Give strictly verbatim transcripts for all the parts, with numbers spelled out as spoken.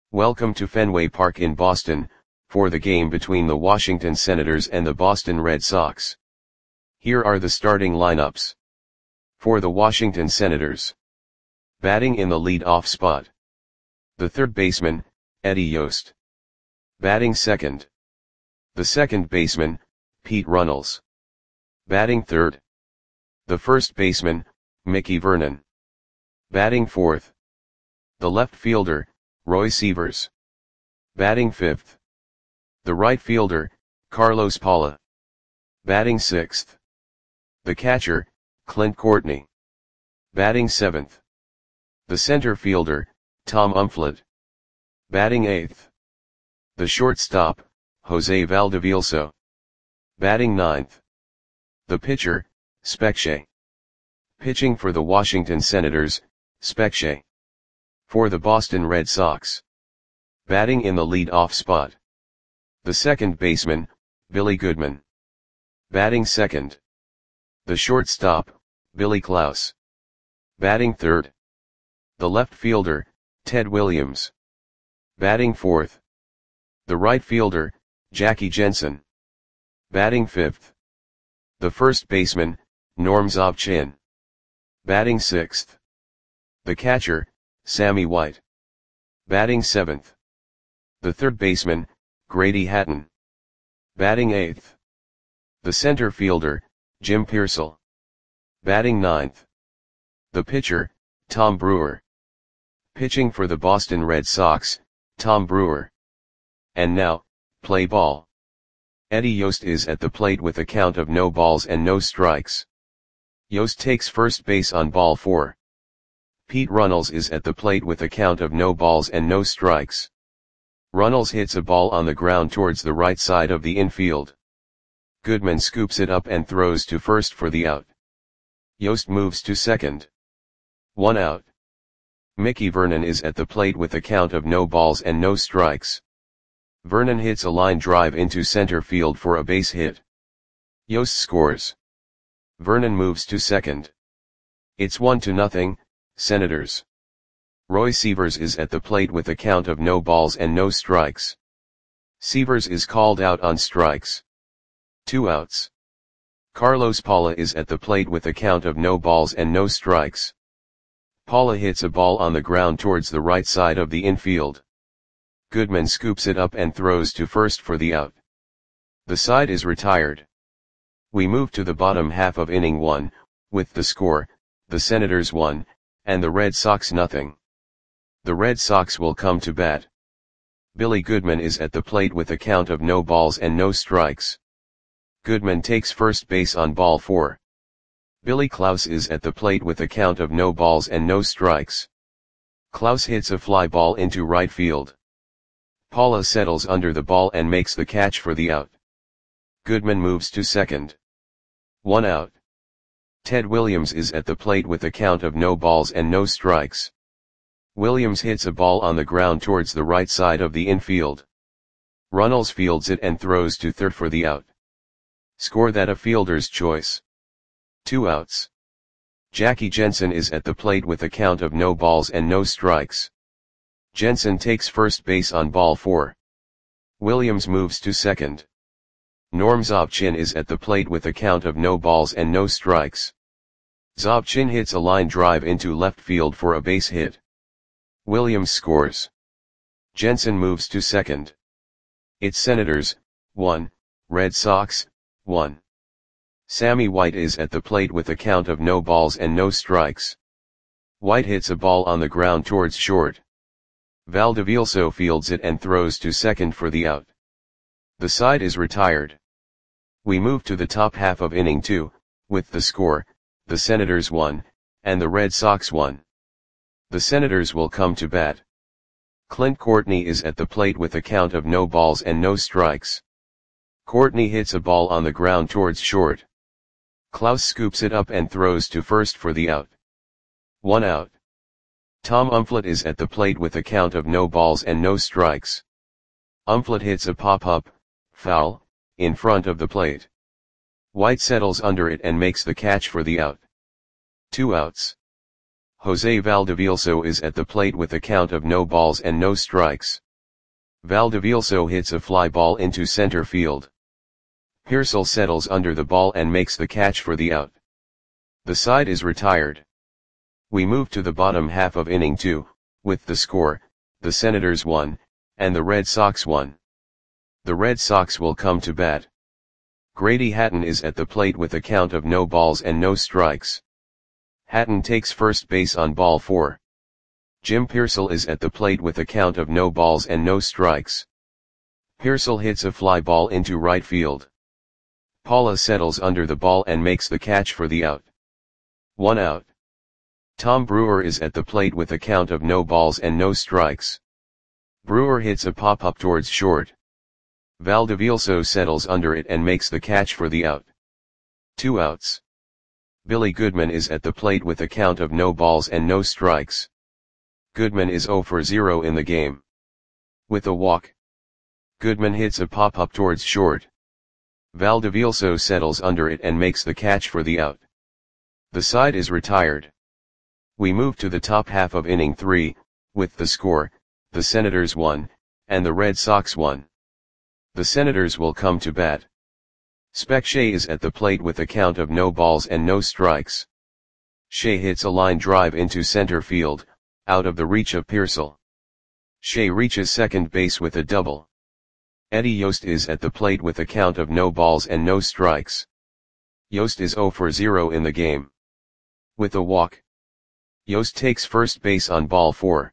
Welcome to Fenway Park in Boston, for the game between the Washington Senators and the Boston Red Sox. Here are the starting lineups. For the Washington Senators. Batting in the lead-off spot. The third baseman, Eddie Yost. Batting second. The second baseman, Pete Runnels. Batting third. The first baseman, Mickey Vernon. Batting fourth. The left fielder, Roy Sievers. Batting fifth. The right fielder, Carlos Paula. Batting sixth. The catcher, Clint Courtney. Batting seventh. The center fielder, Tom Umflett. Batting eighth. The shortstop, Jose Valdevielso. Batting ninth. The pitcher, Specche. Pitching for the Washington Senators, Specche. For the Boston Red Sox. Batting in the lead-off spot. The second baseman, Billy Goodman. Batting second. The shortstop, Billy Klaus. Batting third. The left fielder, Ted Williams. Batting fourth. The right fielder, Jackie Jensen. Batting fifth. The first baseman, Norm Zobchin. Batting sixth. The catcher, Sammy White. Batting seventh. The third baseman, Grady Hatton. Batting eighth. The center fielder, Jim Pearsall. Batting ninth. The pitcher, Tom Brewer. Pitching for the Boston Red Sox, Tom Brewer. And now, play ball. Eddie Yost is at the plate with a count of no balls and no strikes. Yost takes first base on ball four. Pete Runnels is at the plate with a count of no balls and no strikes. Runnels hits a ball on the ground towards the right side of the infield. Goodman scoops it up and throws to first for the out. Yost moves to second. One out. Mickey Vernon is at the plate with a count of no balls and no strikes. Vernon hits a line drive into center field for a base hit. Yost scores. Vernon moves to second. It's one to nothing, Senators. Roy Sievers is at the plate with a count of no balls and no strikes. Sievers is called out on strikes. Two outs. Carlos Paula is at the plate with a count of no balls and no strikes. Paula hits a ball on the ground towards the right side of the infield. Goodman scoops it up and throws to first for the out. The side is retired. We move to the bottom half of inning one, with the score, the Senators one, and the Red Sox nothing. The Red Sox will come to bat. Billy Goodman is at the plate with a count of no balls and no strikes. Goodman takes first base on ball four. Billy Klaus is at the plate with a count of no balls and no strikes. Klaus hits a fly ball into right field. Paula settles under the ball and makes the catch for the out. Goodman moves to second. One out. Ted Williams is at the plate with a count of no balls and no strikes. Williams hits a ball on the ground towards the right side of the infield. Runnels fields it and throws to third for the out. Score that a fielder's choice. Two outs. Jackie Jensen is at the plate with a count of no balls and no strikes. Jensen takes first base on ball four. Williams moves to second. Norm Zobchin is at the plate with a count of no balls and no strikes. Zobchin hits a line drive into left field for a base hit. Williams scores. Jensen moves to second. It's Senators, one, Red Sox, one. Sammy White is at the plate with a count of no balls and no strikes. White hits a ball on the ground towards short. Valdevielso fields it and throws to second for the out. The side is retired. We move to the top half of inning two, with the score, the Senators one, and the Red Sox one. The Senators will come to bat. Clint Courtney is at the plate with a count of no balls and no strikes. Courtney hits a ball on the ground towards short. Klaus scoops it up and throws to first for the out. One out. Tom Umflett is at the plate with a count of no balls and no strikes. Umflett hits a pop-up, foul, in front of the plate. White settles under it and makes the catch for the out. Two outs. Jose Valdevilso is at the plate with a count of no balls and no strikes. Valdevilso hits a fly ball into center field. Pearsall settles under the ball and makes the catch for the out. The side is retired. We move to the bottom half of inning two, with the score, the Senators won, and the Red Sox won. The Red Sox will come to bat. Grady Hatton is at the plate with a count of no balls and no strikes. Hatton takes first base on ball four. Jim Pearsall is at the plate with a count of no balls and no strikes. Pearsall hits a fly ball into right field. Paula settles under the ball and makes the catch for the out. One out. Tom Brewer is at the plate with a count of no balls and no strikes. Brewer hits a pop-up towards short. Valdevilso settles under it and makes the catch for the out. Two outs. Billy Goodman is at the plate with a count of no balls and no strikes. Goodman is zero for zero in the game. With a walk. Goodman hits a pop-up towards short. Valdevilso settles under it and makes the catch for the out. The side is retired. We move to the top half of inning three, with the score, the Senators won, and the Red Sox won. The Senators will come to bat. Spec Shea is at the plate with a count of no balls and no strikes. Shea hits a line drive into center field, out of the reach of Pearsall. Shea reaches second base with a double. Eddie Yost is at the plate with a count of no balls and no strikes. Yost is zero for zero in the game. With a walk. Yost takes first base on ball four.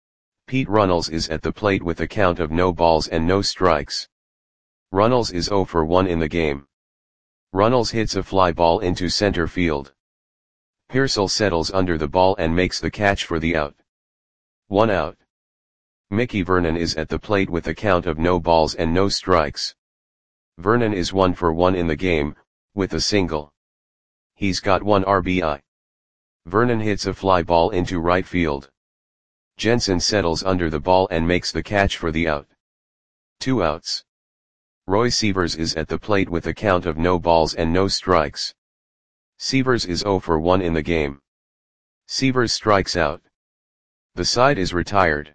Pete Runnels is at the plate with a count of no balls and no strikes. Runnels is zero for one in the game. Runnels hits a fly ball into center field. Pearsall settles under the ball and makes the catch for the out. One out. Mickey Vernon is at the plate with a count of no balls and no strikes. Vernon is one for one in the game, with a single. He's got one R B I. Vernon hits a fly ball into right field. Jensen settles under the ball and makes the catch for the out. Two outs. Roy Sievers is at the plate with a count of no balls and no strikes. Sievers is zero for one in the game. Sievers strikes out. The side is retired.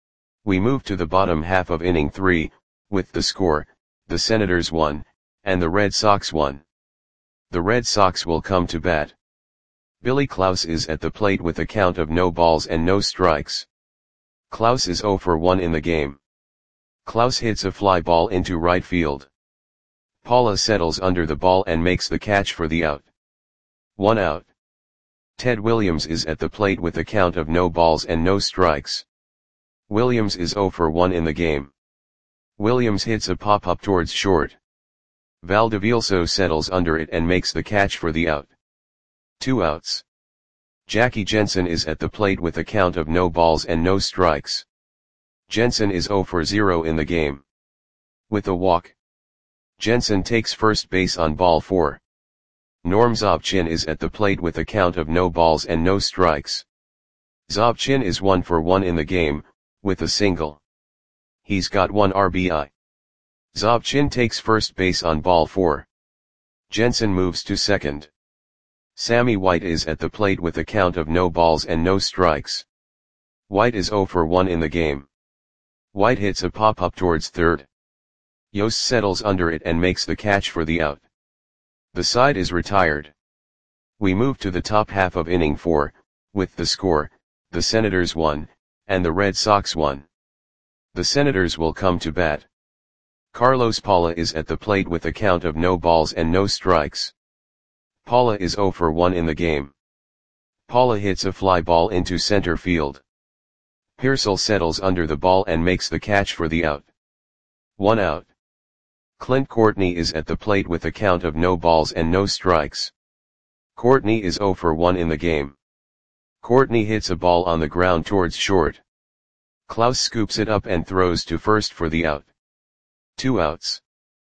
We move to the bottom half of inning three, with the score, the Senators won, and the Red Sox won. The Red Sox will come to bat. Billy Klaus is at the plate with a count of no balls and no strikes. Klaus is zero for one in the game. Klaus hits a fly ball into right field. Paula settles under the ball and makes the catch for the out. One out. Ted Williams is at the plate with a count of no balls and no strikes. Williams is zero for one in the game. Williams hits a pop-up towards short. Valdevilso settles under it and makes the catch for the out. Two outs. Jackie Jensen is at the plate with a count of no balls and no strikes. Jensen is zero for zero in the game. With a walk. Jensen takes first base on ball four. Norm Zobchin is at the plate with a count of no balls and no strikes. Zobchin is one for one in the game, with a single. He's got one R B I. Zobchin takes first base on ball four. Jensen moves to second. Sammy White is at the plate with a count of no balls and no strikes. White is zero for one in the game. White hits a pop-up towards third. Yost settles under it and makes the catch for the out. The side is retired. We move to the top half of inning four, with the score, the Senators won, and the Red Sox won. The Senators will come to bat. Carlos Paula is at the plate with a count of no balls and no strikes. Paula is zero for one in the game. Paula hits a fly ball into center field. Pearsall settles under the ball and makes the catch for the out. One out. Clint Courtney is at the plate with a count of no balls and no strikes. Courtney is zero for one in the game. Courtney hits a ball on the ground towards short. Klaus scoops it up and throws to first for the out. Two outs.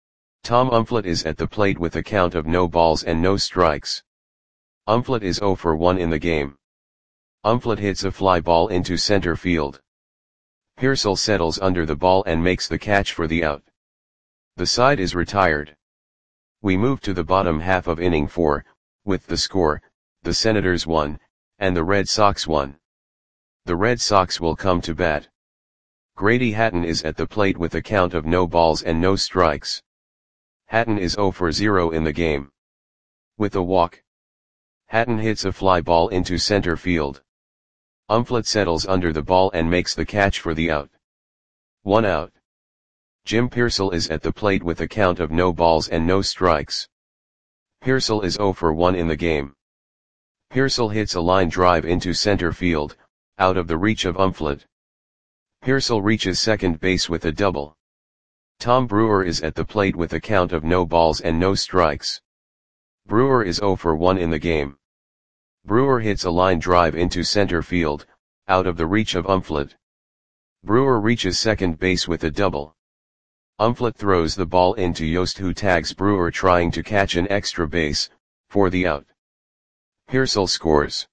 Tom Umflett is at the plate with a count of no balls and no strikes. Umflett is zero for one in the game. Umflett hits a fly ball into center field. Pearsall settles under the ball and makes the catch for the out. The side is retired. We move to the bottom half of inning four, with the score, the Senators won, and the Red Sox one. The Red Sox will come to bat. Grady Hatton is at the plate with a count of no balls and no strikes. Hatton is zero for zero in the game. With a walk, Hatton hits a fly ball into center field. Umflett settles under the ball and makes the catch for the out. One out. Jim Piersall is at the plate with a count of no balls and no strikes. Piersall is zero for one in the game. Piersall hits a line drive into center field, out of the reach of Umflett. Piersall reaches second base with a double. Tom Brewer is at the plate with a count of no balls and no strikes. Brewer is zero for one in the game. Brewer hits a line drive into center field, out of the reach of Umflett. Brewer reaches second base with a double. Umflett throws the ball into Yost, who tags Brewer trying to catch an extra base, for the out. Piersall scores.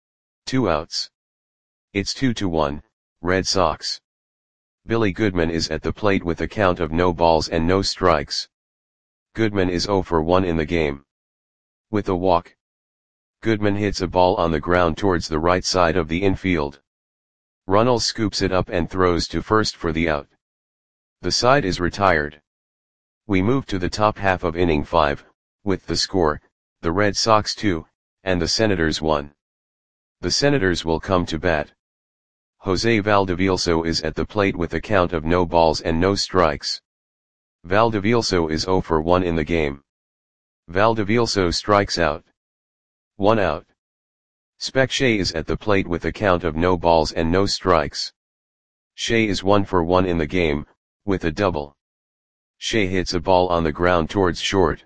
Two outs. It's two to one, Red Sox. Billy Goodman is at the plate with a count of no balls and no strikes. Goodman is zero for one in the game. With a walk, Goodman hits a ball on the ground towards the right side of the infield. Runnels scoops it up and throws to first for the out. The side is retired. We move to the top half of inning five, with the score, the Red Sox two, and the Senators one. The Senators will come to bat. Jose Valdevielso is at the plate with a count of no balls and no strikes. Valdevielso is zero for one in the game. Valdevielso strikes out. One out. Spec Shea is at the plate with a count of no balls and no strikes. Shea is one for one in the game, with a double. Shea hits a ball on the ground towards short.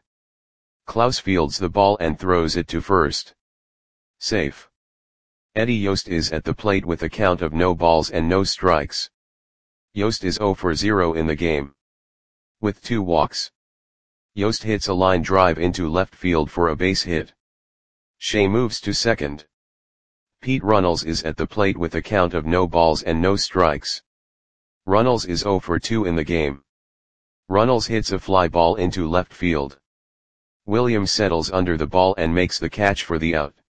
Klaus fields the ball and throws it to first. Safe. Eddie Yost is at the plate with a count of no balls and no strikes. Yost is zero for zero in the game. With two walks, Yost hits a line drive into left field for a base hit. Shea moves to second. Pete Runnels is at the plate with a count of no balls and no strikes. Runnels is zero for two in the game. Runnels hits a fly ball into left field. Williams settles under the ball and makes the catch for the out.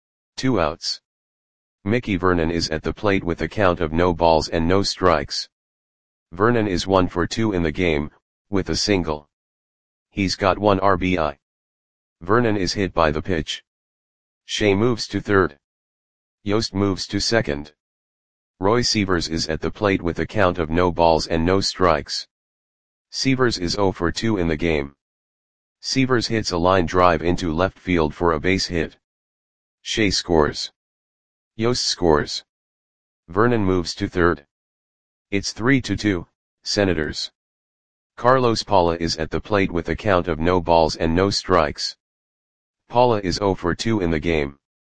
Two outs. Mickey Vernon is at the plate with a count of no balls and no strikes. Vernon is one for two in the game, with a single. He's got one R B I. Vernon is hit by the pitch. Shea moves to third. Yost moves to second. Roy Sievers is at the plate with a count of no balls and no strikes. Sievers is zero for two in the game. Sievers hits a line drive into left field for a base hit. Shea scores. Yost scores. Vernon moves to third. It's three to two, Senators. Carlos Paula is at the plate with a count of no balls and no strikes. Paula is zero for two in the game.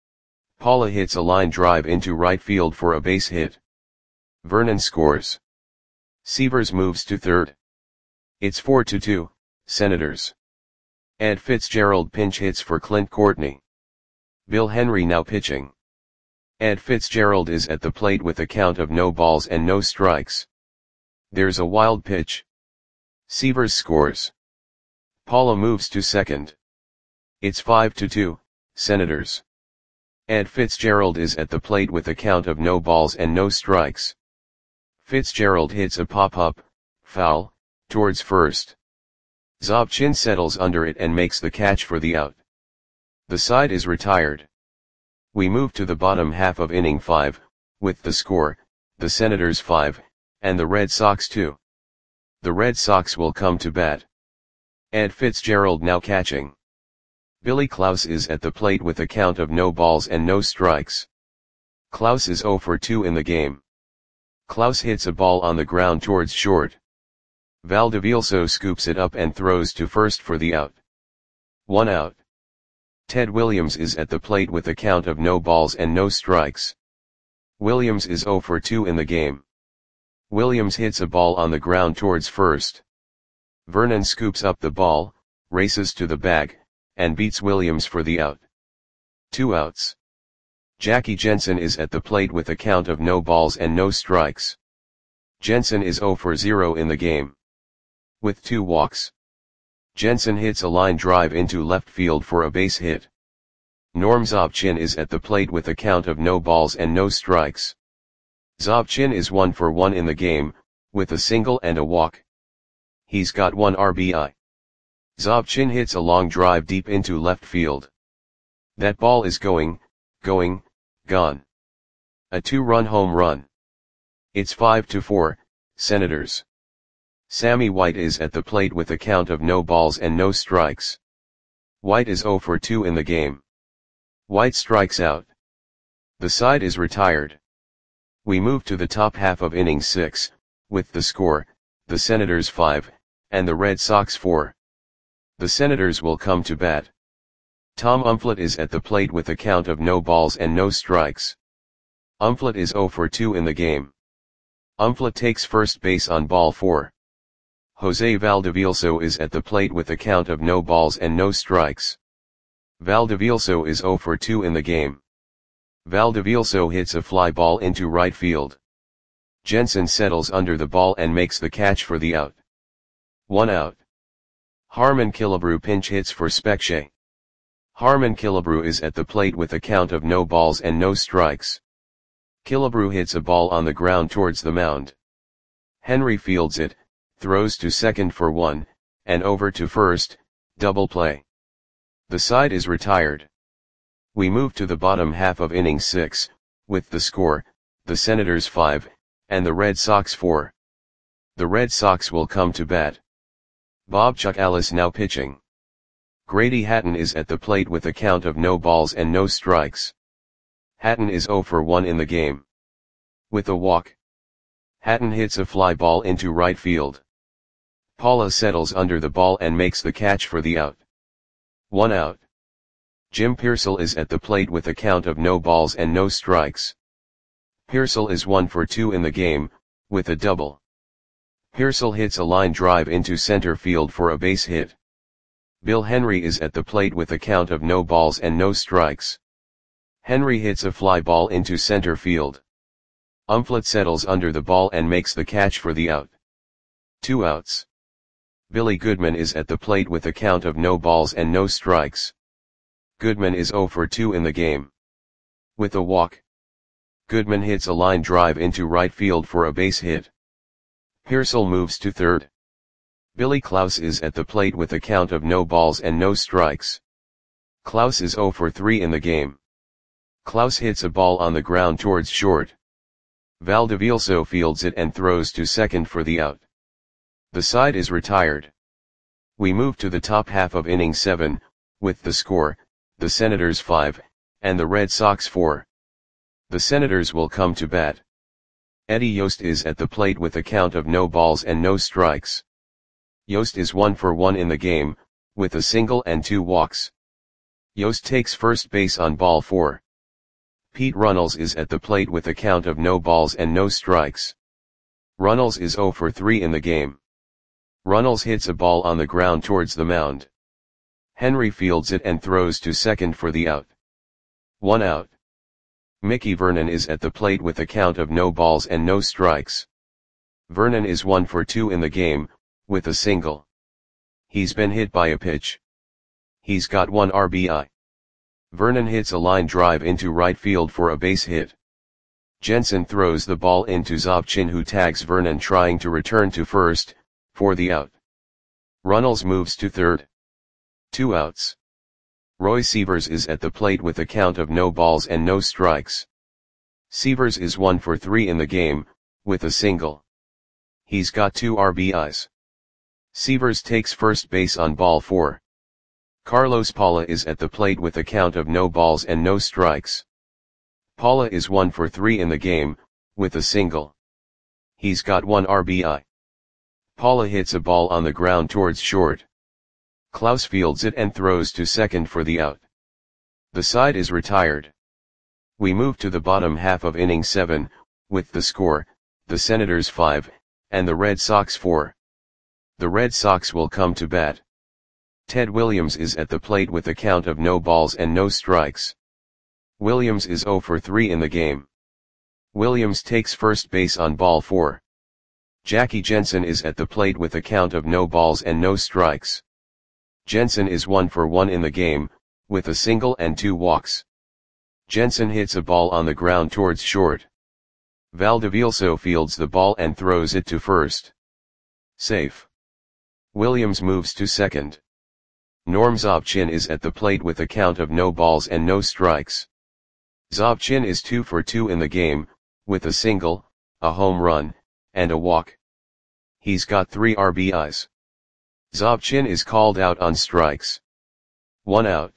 Paula hits a line drive into right field for a base hit. Vernon scores. Sievers moves to third. It's four to two, Senators. Ed Fitzgerald pinch hits for Clint Courtney. Bill Henry now pitching. Ed Fitzgerald is at the plate with a count of no balls and no strikes. There's a wild pitch. Sievers scores. Paula moves to second. It's five to two, Senators. Ed Fitzgerald is at the plate with a count of no balls and no strikes. Fitzgerald hits a pop-up, foul, towards first. Zobchin settles under it and makes the catch for the out. The side is retired. We move to the bottom half of inning five, with the score, the Senators five, and the Red Sox two. The Red Sox will come to bat. Ed Fitzgerald now catching. Billy Klaus is at the plate with a count of no balls and no strikes. Klaus is zero for two in the game. Klaus hits a ball on the ground towards short. Valdevielso scoops it up and throws to first for the out. One out. Ted Williams is at the plate with a count of no balls and no strikes. Williams is zero for two in the game. Williams hits a ball on the ground towards first. Vernon scoops up the ball, races to the bag, and beats Williams for the out. Two outs. Jackie Jensen is at the plate with a count of no balls and no strikes. Jensen is zero for zero in the game. With two walks, Jensen hits a line drive into left field for a base hit. Norm Zobchin is at the plate with a count of no balls and no strikes. Zobchin is one for one in the game, with a single and a walk. He's got one R B I. Zobchin hits a long drive deep into left field. That ball is going, going, gone. A two-run home run. It's five to four, Senators. Sammy White is at the plate with a count of no balls and no strikes. White is zero for two in the game. White strikes out. The side is retired. We move to the top half of inning six, with the score, the Senators five, and the Red Sox four. The Senators will come to bat. Tom Umflett is at the plate with a count of no balls and no strikes. Umflett is zero for two in the game. Umflett takes first base on ball four. Jose Valdevielso is at the plate with a count of no balls and no strikes. Valdevielso is zero for two in the game. Valdevielso hits a fly ball into right field. Jensen settles under the ball and makes the catch for the out. One out. Harmon Killebrew pinch hits for Specche. Harmon Killebrew is at the plate with a count of no balls and no strikes. Killebrew hits a ball on the ground towards the mound. Henry fields it, throws to second for one, and over to first, double play. The side is retired. We move to the bottom half of inning six, with the score, the Senators five, and the Red Sox four. The Red Sox will come to bat. Bob Chuck Ellis now pitching. Grady Hatton is at the plate with a count of no balls and no strikes. Hatton is zero for one in the game. With a walk. Hatton hits a fly ball into right field. Paula settles under the ball and makes the catch for the out. One out. Jim Piersall is at the plate with a count of no balls and no strikes. Piersall is one for two in the game, with a double. Piersall hits a line drive into center field for a base hit. Bill Henry is at the plate with a count of no balls and no strikes. Henry hits a fly ball into center field. Umflett settles under the ball and makes the catch for the out. Two outs. Billy Goodman is at the plate with a count of no balls and no strikes. Goodman is zero for two in the game. With a walk. Goodman hits a line drive into right field for a base hit. Piersall moves to third. Billy Klaus is at the plate with a count of no balls and no strikes. Klaus is zero for three in the game. Klaus hits a ball on the ground towards short. Valdevielso fields it and throws to second for the out. The side is retired. We move to the top half of inning seven, with the score, the Senators five, and the Red Sox four. The Senators will come to bat. Eddie Yost is at the plate with a count of no balls and no strikes. Yost is one for one in the game, with a single and two walks. Yost takes first base on ball four. Pete Runnels is at the plate with a count of no balls and no strikes. Runnels is zero for three in the game. Runnels hits a ball on the ground towards the mound. Henry fields it and throws to second for the out. One out. Mickey Vernon is at the plate with a count of no balls and no strikes. Vernon is one for two in the game, with a single. He's been hit by a pitch. He's got one R B I. Vernon hits a line drive into right field for a base hit. Jensen throws the ball into Zobchin, who tags Vernon trying to return to first, for the out. Runnels moves to third. Two outs. Roy Sievers is at the plate with a count of no balls and no strikes. Sievers is one for three in the game, with a single. He's got two R B Is. Sievers takes first base on ball four. Carlos Paula is at the plate with a count of no balls and no strikes. Paula is one for three in the game, with a single. He's got one R B I. Paula hits a ball on the ground towards short. Klaus fields it and throws to second for the out. The side is retired. We move to the bottom half of inning seven, with the score, the Senators five, and the Red Sox four. The Red Sox will come to bat. Ted Williams is at the plate with a count of no balls and no strikes. Williams is zero for three in the game. Williams takes first base on ball four. Jackie Jensen is at the plate with a count of no balls and no strikes. Jensen is one for one in the game, with a single and two walks. Jensen hits a ball on the ground towards short. Valdivielso fields the ball and throws it to first. Safe. Williams moves to second. Norm Zobchin is at the plate with a count of no balls and no strikes. Zobchin is two for two in the game, with a single, a home run, and a walk. He's got three R B Is. Zobchin is called out on strikes. One out.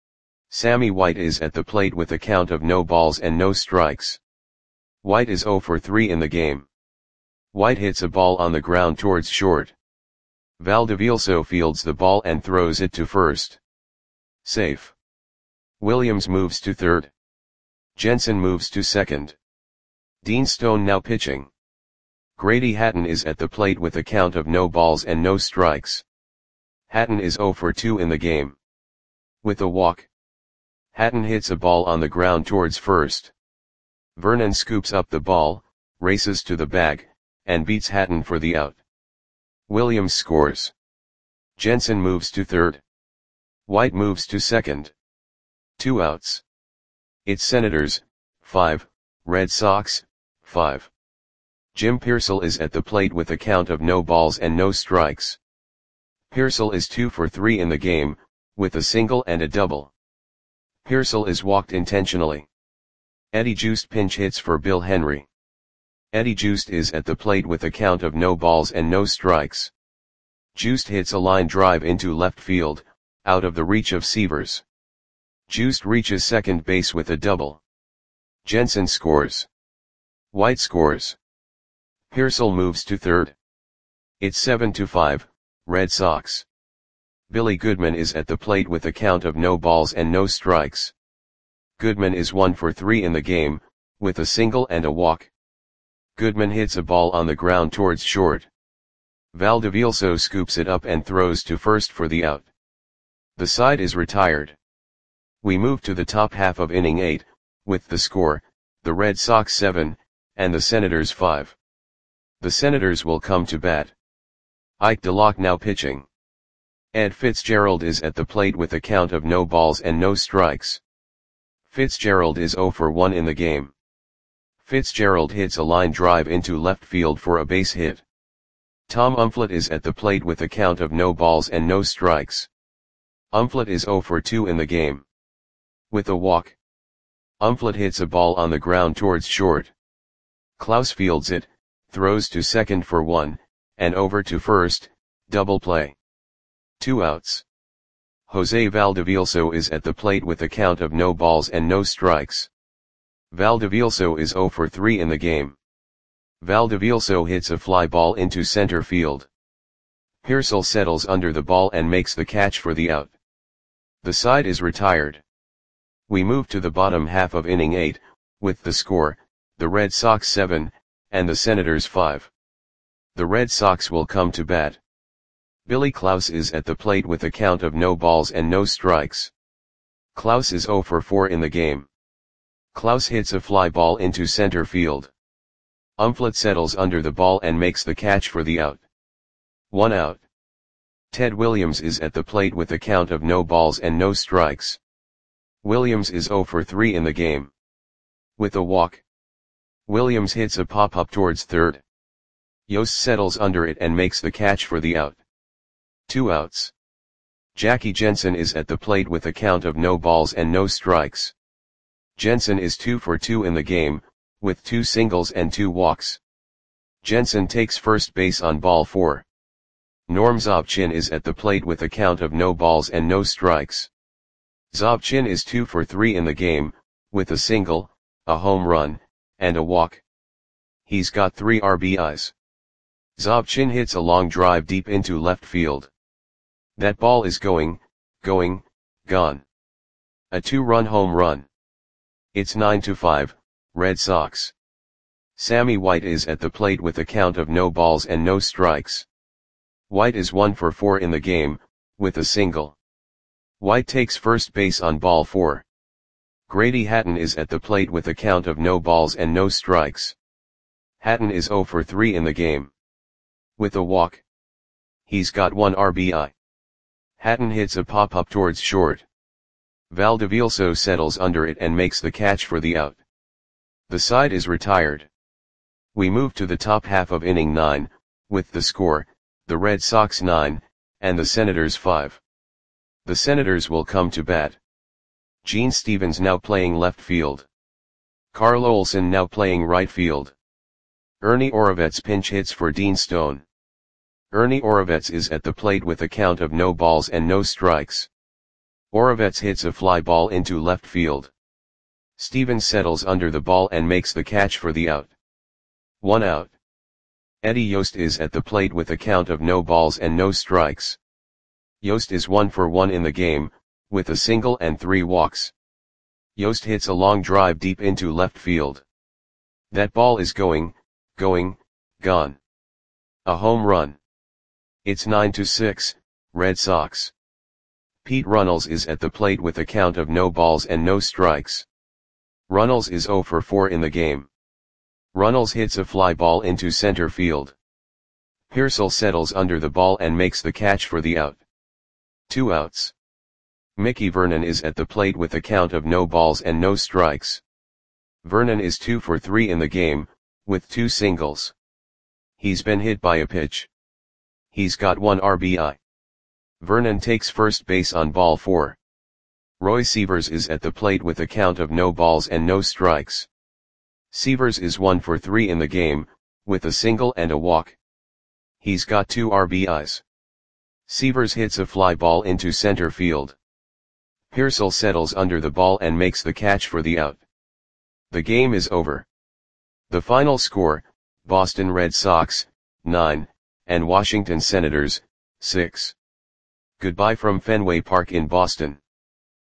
Sammy White is at the plate with a count of no balls and no strikes. White is zero for three in the game. White hits a ball on the ground towards short. Valdivielso fields the ball and throws it to first. Safe. Williams moves to third. Jensen moves to second. Dean Stone now pitching. Grady Hatton is at the plate with a count of no balls and no strikes. Hatton is zero for two in the game. With a walk. Hatton hits a ball on the ground towards first. Vernon scoops up the ball, races to the bag, and beats Hatton for the out. Williams scores. Jensen moves to third. White moves to second. Two outs. It's Senators, five, Red Sox, five. Jim Piersall is at the plate with a count of no balls and no strikes. Piersall is two for three in the game, with a single and a double. Piersall is walked intentionally. Eddie Joost pinch hits for Bill Henry. Eddie Joost is at the plate with a count of no balls and no strikes. Joost hits a line drive into left field, out of the reach of Sievers. Joost reaches second base with a double. Jensen scores. White scores. Piersall moves to third. It's seven to five, Red Sox. Billy Goodman is at the plate with a count of no balls and no strikes. Goodman is one for three in the game, with a single and a walk. Goodman hits a ball on the ground towards short. Valdivielso scoops it up and throws to first for the out. The side is retired. We move to the top half of inning eight, with the score, the Red Sox seven, and the Senators five. The Senators will come to bat. Ike DeLocke now pitching. Ed Fitzgerald is at the plate with a count of no balls and no strikes. Fitzgerald is zero for one in the game. Fitzgerald hits a line drive into left field for a base hit. Tom Umflett is at the plate with a count of no balls and no strikes. Umflett is zero for two in the game. With a walk. Umflett hits a ball on the ground towards short. Klaus fields it, throws to second for one, and over to first, double play. Two outs. Jose Valdivielso is at the plate with a count of no balls and no strikes. Valdivielso is zero for three in the game. Valdivielso hits a fly ball into center field. Piersall settles under the ball and makes the catch for the out. The side is retired. We move to the bottom half of inning eight, with the score, the Red Sox seven, and the Senators five. The Red Sox will come to bat. Billy Klaus is at the plate with a count of no balls and no strikes. Klaus is zero for four in the game. Klaus hits a fly ball into center field. Umflett settles under the ball and makes the catch for the out. One out. Ted Williams is at the plate with a count of no balls and no strikes. Williams is zero for three in the game. With a walk. Williams hits a pop-up towards third. Yost settles under it and makes the catch for the out. Two outs. Jackie Jensen is at the plate with a count of no balls and no strikes. Jensen is two for two in the game, with two singles and two walks. Jensen takes first base on ball four. Norm Zobchin is at the plate with a count of no balls and no strikes. Zobchin is two for three in the game, with a single, a home run, and a walk. He's got three R B Is. Zobchin hits a long drive deep into left field. That ball is going, going, gone. A two-run home run. It's nine to five, Red Sox. Sammy White is at the plate with a count of no balls and no strikes. White is one for four in the game, with a single. White takes first base on ball four. Grady Hatton is at the plate with a count of no balls and no strikes. Hatton is zero for three in the game. With a walk. He's got one R B I. Hatton hits a pop-up towards short. Valdivielso settles under it and makes the catch for the out. The side is retired. We move to the top half of inning nine, with the score, the Red Sox nine, and the Senators five. The Senators will come to bat. Gene Stevens now playing left field. Carl Olson now playing right field. Ernie Orovets pinch hits for Dean Stone. Ernie Orovets is at the plate with a count of no balls and no strikes. Orovets hits a fly ball into left field. Stevens settles under the ball and makes the catch for the out. One out. Eddie Yost is at the plate with a count of no balls and no strikes. Yost is one for one in the game, with a single and three walks. Yost hits a long drive deep into left field. That ball is going, going, gone. A home run. It's nine to six, Red Sox. Pete Runnels is at the plate with a count of no balls and no strikes. Runnels is zero for four in the game. Runnels hits a fly ball into center field. Pearsall settles under the ball and makes the catch for the out. Two outs. Mickey Vernon is at the plate with a count of no balls and no strikes. Vernon is two for three in the game, with two singles. He's been hit by a pitch. He's got one R B I. Vernon takes first base on ball four. Roy Sievers is at the plate with a count of no balls and no strikes. Sievers is one for three in the game, with a single and a walk. He's got two R B Is. Sievers hits a fly ball into center field. Pearsall settles under the ball and makes the catch for the out. The game is over. The final score, Boston Red Sox, nine, and Washington Senators, six. Goodbye from Fenway Park in Boston.